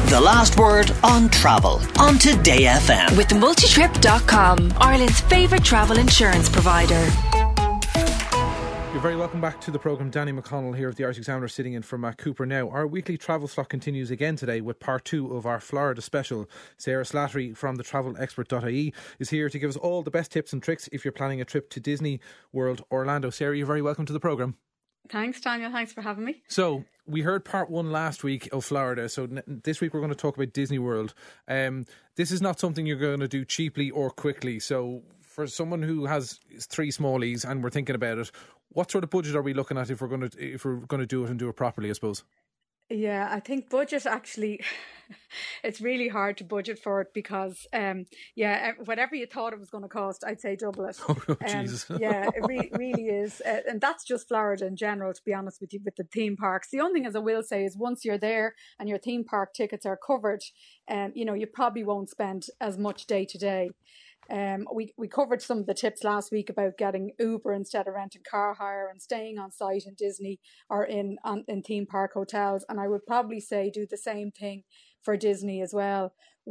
The last word on travel on Today FM. With multitrip.com, Ireland's favourite travel insurance provider. You're very welcome back to the programme. Danny McConnell here of the Irish Examiner, sitting in for Matt Cooper now. Our weekly travel slot continues again today with part 2 of our Florida special. Sarah Slattery from thetravelexpert.ie is here to give us all the best tips and tricks if you're planning a trip to Disney World Orlando. Sarah, you're very welcome to the programme. Thanks, Daniel. Thanks for having me. So, we heard part 1 last week of Florida. So, this week we're going to talk about Disney World. This is not something you're going to do cheaply or quickly. So, for someone who has 3 smallies and we're thinking about it, what sort of budget are we looking at if we're going to do it and do it properly, I suppose? Yeah, I think budget actually, it's really hard to budget for it because, whatever you thought it was going to cost, I'd say double it. Oh, Jesus. Yeah, it really is. And that's just Florida in general, to be honest with you, with the theme parks. The only thing, as I will say, is once you're there and your theme park tickets are covered, you probably won't spend as much day to day. We covered some of the tips last week about getting Uber instead of renting car hire and staying on site in Disney or in theme park hotels. And I would probably say do the same thing for Disney as well.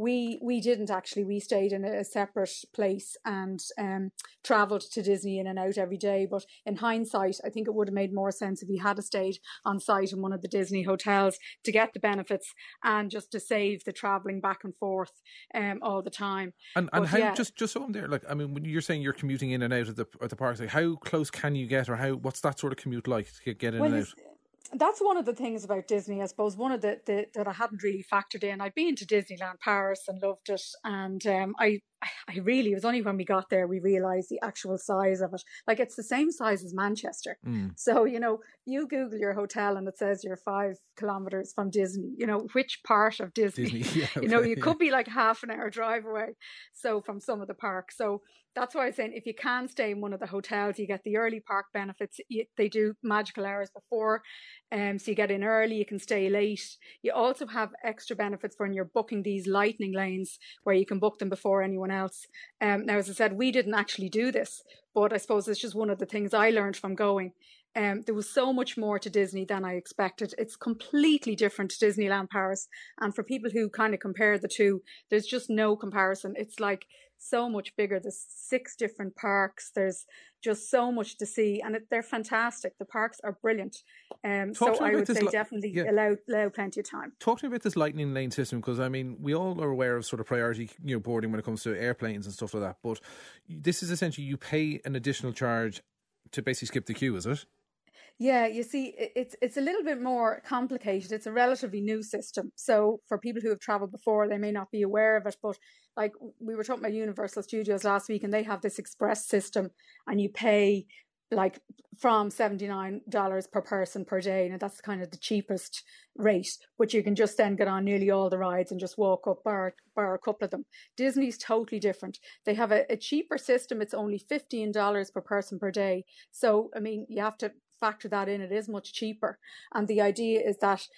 We didn't actually. We stayed in a separate place and travelled to Disney in and out every day. But in hindsight, I think it would have made more sense if you had stayed on site in one of the Disney hotels to get the benefits and just to save the travelling back and forth all the time. And how just so I'm there, when you're saying you're commuting in and out of the parks, how close can you get, or what's that sort of commute like to get in and out? That's one of the things about Disney, I suppose. One of the that I hadn't really factored in. I'd been to Disneyland Paris and loved it, and I really, it was only when we got there we realised the actual size of it. Like, it's the same size as Manchester. So, you Google your hotel and it says you're 5 kilometres from Disney. Which part of Disney? Yeah, okay, you could be like half an hour drive away. So from some of the parks. So that's why I'm saying if you can stay in one of the hotels, you get the early park benefits. They do magical hours before, so you get in early, you can stay late. You also have extra benefits when you're booking these lightning lanes where you can book them before anyone else. Now, as I said, we didn't actually do this, but I suppose it's just one of the things I learned from going. There was so much more to Disney than I expected. It's completely different to Disneyland Paris. And for people who kind of compare the two, there's just no comparison. It's like so much bigger. There's 6 different parks. There's just so much to see. And they're fantastic. The parks are brilliant. So I would say definitely allow plenty of time. Talk to me about this lightning lane system, because we all are aware of sort of priority boarding when it comes to airplanes and stuff like that. But this is essentially you pay an additional charge to basically skip the queue, is it? Yeah, you see, it's a little bit more complicated. It's a relatively new system. So for people who have travelled before, they may not be aware of it. But like we were talking about Universal Studios last week, and they have this express system, and you pay like from $79 per person per day. Now that's kind of the cheapest rate, but you can just then get on nearly all the rides and just walk up, bar a couple of them. Disney's totally different. They have a cheaper system. It's only $15 per person per day. So, you have to factor that in. It is much cheaper. And the idea is that,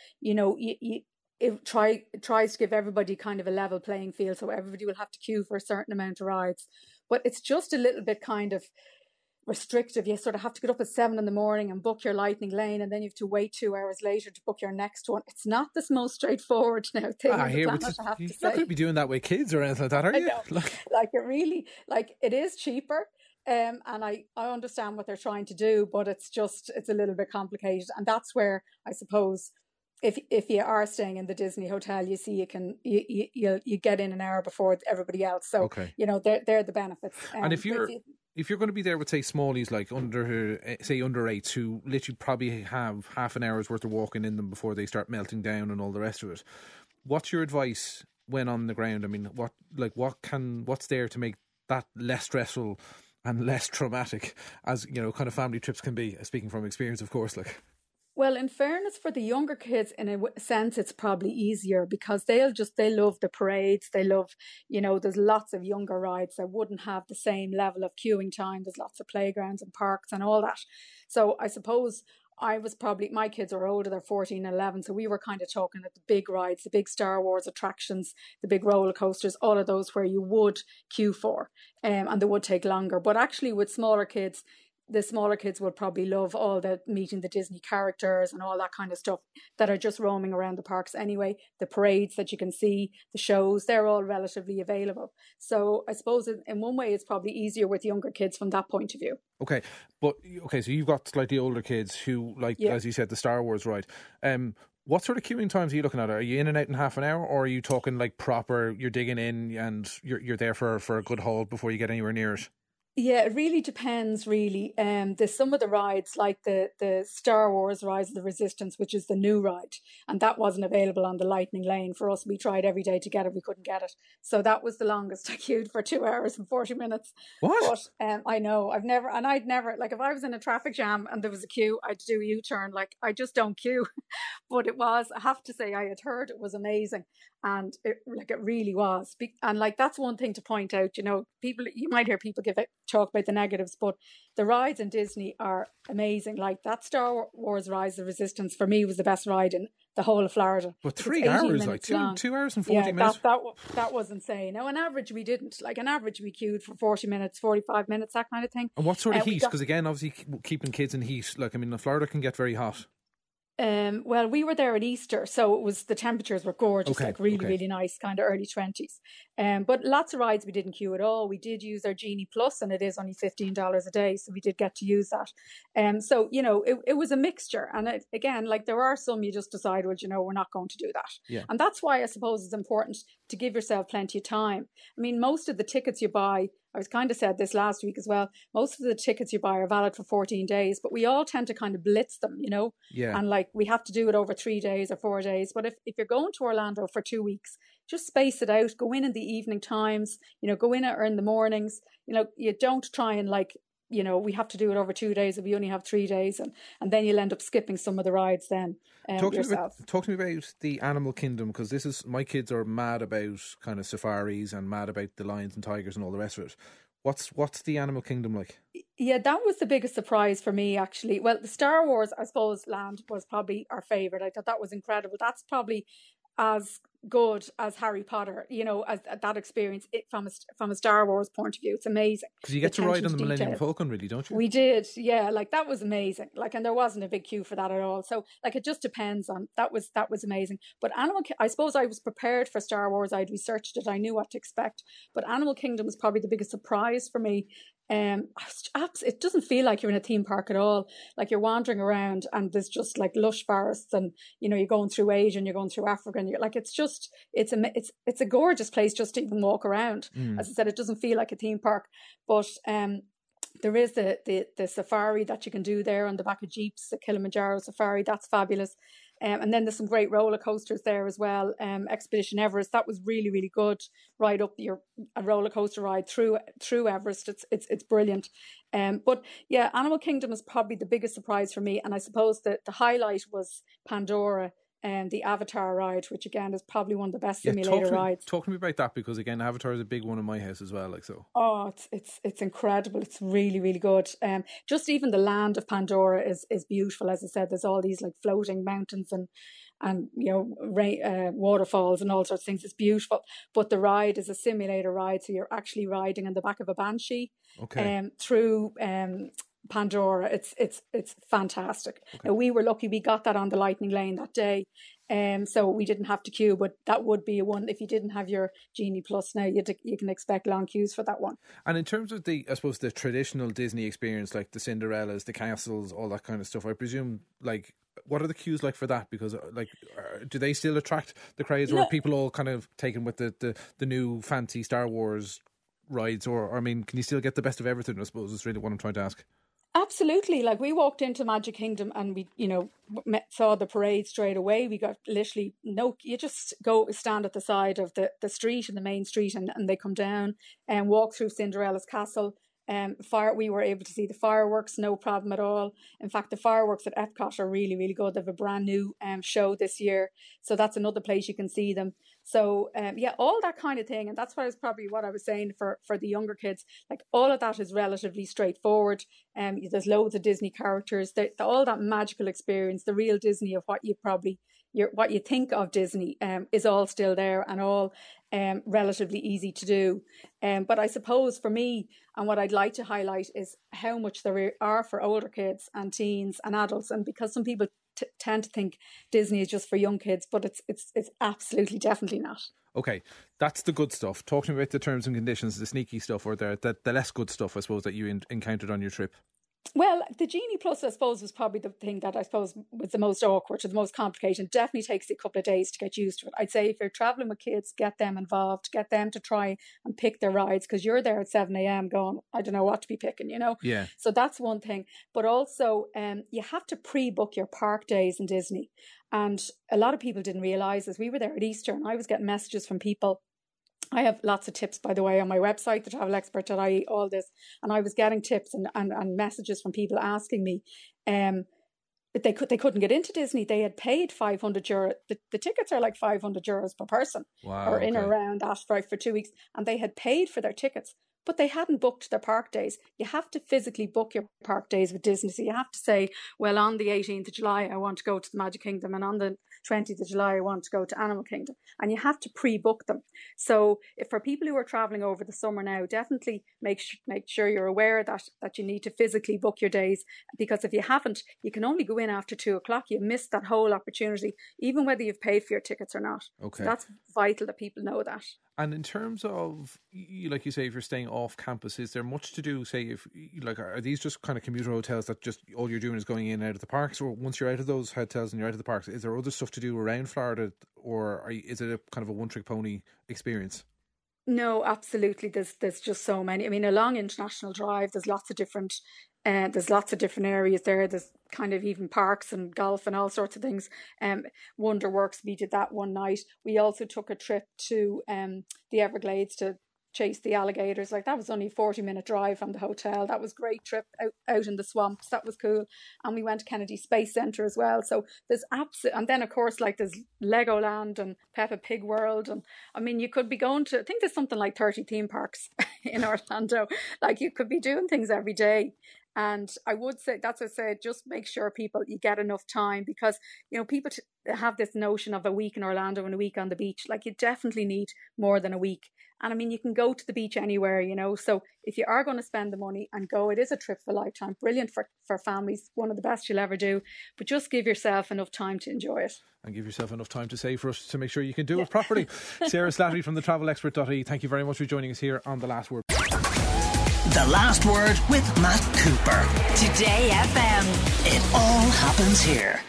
it tries to give everybody kind of a level playing field. So everybody will have to queue for a certain amount of rides. But it's just a little bit kind of restrictive. You sort of have to get up at 7 a.m. and book your lightning lane, and then you have to wait 2 hours later to book your next one. It's not the most straightforward thing on the planet, you're not going to be doing that with kids or anything like that, are you? It is cheaper. And I understand what they're trying to do, but it's a little bit complicated. And that's where I suppose if you are staying in the Disney hotel, you see you get in an hour before everybody else. So, okay. They're the benefits. And if you're going to be there with, say, smallies like under 8s who literally probably have half an hour's worth of walking in them before they start melting down and all the rest of it, what's your advice when on the ground? What's there to make that less stressful and less traumatic as, kind of family trips can be, speaking from experience, of course, like? Well, in fairness, for the younger kids, in a sense, it's probably easier because they love the parades. They love, there's lots of younger rides that wouldn't have the same level of queuing time. There's lots of playgrounds and parks and all that. So I suppose my kids are older, they're 14 and 11. So we were kind of talking at the big rides, the big Star Wars attractions, the big roller coasters, all of those where you would queue for, and they would take longer. But actually with smaller kids, the smaller kids will probably love all the meeting the Disney characters and all that kind of stuff that are just roaming around the parks anyway. The parades that you can see, the shows, they're all relatively available. So I suppose in one way it's probably easier with younger kids from that point of view. Okay, so you've got slightly older kids who like, as you said, the Star Wars ride. What sort of queuing times are you looking at? Are you in and out in half an hour, or are you talking like proper, you're digging in and you're there for a good haul before you get anywhere near it? Yeah, it really depends, really. There's some of the rides, like the Star Wars Rise of the Resistance, which is the new ride, and that wasn't available on the Lightning Lane for us. We tried every day to get it, we couldn't get it. So that was the longest I queued, for 2 hours and 40 minutes. What? But I know, I'd never, like if I was in a traffic jam and there was a queue, I'd do a U-turn. Like, I just don't queue. But I have to say, I had heard it was amazing. And it really was. And like, that's one thing to point out, people, you might hear people talk about the negatives, but the rides in Disney are amazing. Like that Star Wars Rise of the Resistance for me was the best ride in the whole of Florida. But 3 hours, like 2 hours and 40 minutes. That was insane. Now, on average, we didn't. Like, on average, we queued for 40 minutes, 45 minutes, that kind of thing. And what sort of heat? Because again, obviously, keeping kids in heat, like, I mean, Florida can get very hot. Well, we were there at Easter, so the temperatures were gorgeous, really nice, kind of early 20s. But lots of rides we didn't queue at all. We did use our Genie Plus, and it is only $15 a day, so we did get to use that. So, it was a mixture. And again, like there are some you just decide, well, we're not going to do that. Yeah. And that's why I suppose it's important to give yourself plenty of time. I mean, most of the tickets you buy, I was kind of said this last week as well, most of the tickets you buy are valid for 14 days, but we all tend to kind of blitz them, Yeah. And like we have to do it over 3 days or 4 days. But if you're going to Orlando for 2 weeks, just space it out, go in the evening times, go in or in the mornings, you don't try and like, we have to do it over 2 days if we only have 3 days, and then you'll end up skipping some of the rides then yourself. Talk to me about the Animal Kingdom, because my kids are mad about kind of safaris and mad about the lions and tigers and all the rest of it. What's the Animal Kingdom like? Yeah, that was the biggest surprise for me, actually. Well, the Star Wars, I suppose, land was probably our favourite. I thought that was incredible. That's probably as good as Harry Potter, as that experience from a Star Wars point of view. It's amazing. Because you get to ride on the Millennium Falcon, really, don't you? We did, yeah. Like that was amazing. Like, and there wasn't a big queue for that at all. So, like, it just depends on that was amazing. But I suppose I was prepared for Star Wars. I'd researched it. I knew what to expect. But Animal Kingdom was probably the biggest surprise for me. It doesn't feel like you're in a theme park at all. Like you're wandering around and there's just like lush forests, and you're going through Asia and you're going through Africa, and you're like, it's a gorgeous place just to even walk around. As I said, it doesn't feel like a theme park, but there is the safari that you can do there on the back of Jeeps, the Kilimanjaro safari. That's fabulous. And then there's some great roller coasters there as well. Expedition Everest, that was really, really good. Ride up a roller coaster ride through Everest. It's brilliant. But yeah, Animal Kingdom is probably the biggest surprise for me. And I suppose that the highlight was Pandora, and the Avatar ride, which again is probably one of the best simulator rides. Talk to me about that, because again, Avatar is a big one in my house as well. Like so. Oh, it's incredible. It's really, really good. Just even the land of Pandora is beautiful. As I said, there's all these like floating mountains and waterfalls and all sorts of things. It's beautiful. But the ride is a simulator ride, so you're actually riding on the back of a banshee. Okay. Through Pandora. It's fantastic. Okay. Now, we were lucky we got that on the Lightning Lane that day, so we didn't have to queue, but that would be a one if you didn't have your Genie Plus. Now you can expect long queues for that one. And in terms of I suppose the traditional Disney experience, like the Cinderellas, the castles, all that kind of stuff, I presume, like, what are the queues like for that? Because do they still attract the crowds, or are people all kind of taken with the new fancy Star Wars rides, or I mean, can you still get the best of everything? I suppose is really what I'm trying to ask. Absolutely. Like, we walked into Magic Kingdom and we, saw the parade straight away. We got literally you just go stand at the side of the street, in the main street, and they come down and walk through Cinderella's castle. We were able to see the fireworks, no problem at all. In fact, the fireworks at Epcot are really, really good. They have a brand new show this year, so that's another place you can see them. So all that kind of thing, and that's what I was saying for the younger kids. Like, all of that is relatively straightforward. There's loads of Disney characters. All that magical experience, the real Disney of what you think of Disney, is all still there, and all relatively easy to do. But I suppose for me, and what I'd like to highlight is how much there are for older kids and teens and adults. And because some people tend to think Disney is just for young kids, but it's absolutely definitely not. Okay, that's the good stuff. Talk to me about the terms and conditions, the sneaky stuff, or the less good stuff, I suppose, that you encountered on your trip. Well, the Genie Plus, I suppose, was probably the thing that I suppose was the most awkward or the most complicated. Definitely takes a couple of days to get used to it. I'd say if you're travelling with kids, get them involved, get them to try and pick their rides, because you're there at 7 a.m. going, I don't know what to be picking, you know? Yeah. So that's one thing. But also, you have to pre-book your park days in Disney. And a lot of people didn't realise, as we were there at Easter, and I was getting messages from people. I have lots of tips, by the way, on my website, thetravelexpert.ie, all this. And I was getting tips and messages from people asking me that they couldn't get into Disney. They had paid €500. The tickets are like €500 per person. Wow, or in or around that for 2 weeks. And they had paid for their tickets, but they hadn't booked their park days. You have to physically book your park days with Disney. So you have to say, well, on the 18th of July, I want to go to the Magic Kingdom, and on the 20th of July, I want to go to Animal Kingdom. And you have to pre-book them. So if for people who are travelling over the summer now, definitely make sure you're aware that you need to physically book your days, because if you haven't, you can only go in after 2:00. You missed that whole opportunity, even whether you've paid for your tickets or not. Okay. So that's vital that people know that. And in terms of, like you say, if you're staying off campus, is there much to do? Say, are these just kind of commuter hotels that just all you're doing is going in and out of the parks? Or once you're out of those hotels and you're out of the parks, is there other stuff to do around Florida, or is it a kind of a one-trick pony experience? No, absolutely. There's just so many. I mean, along International Drive, there's lots of different areas there. There's kind of even parks and golf and all sorts of things. Wonderworks, we did that one night. We also took a trip to the Everglades to chase the alligators. Like, that was only a 40-minute drive from the hotel. That was a great trip out in the swamps. That was cool. And we went to Kennedy Space Centre as well. So there's and then of course, like, there's Legoland and Peppa Pig World. And I mean, you could be going to, I think there's something like 30 theme parks in Orlando. Like, you could be doing things every day. And I would say, that's what I said, just make sure you get enough time, because, you know, people have this notion of a week in Orlando and a week on the beach. Like, you definitely need more than a week. And I mean, you can go to the beach anywhere, you know. So if you are going to spend the money and go, it is a trip of a lifetime. Brilliant for families. One of the best you'll ever do. But just give yourself enough time to enjoy it. And give yourself enough time to save for us to make sure you can do it properly. Sarah Slattery from thetravelexpert.ie, thank you very much for joining us here on The Last Word. The Last Word with Matt Cooper. Today FM. It all happens here.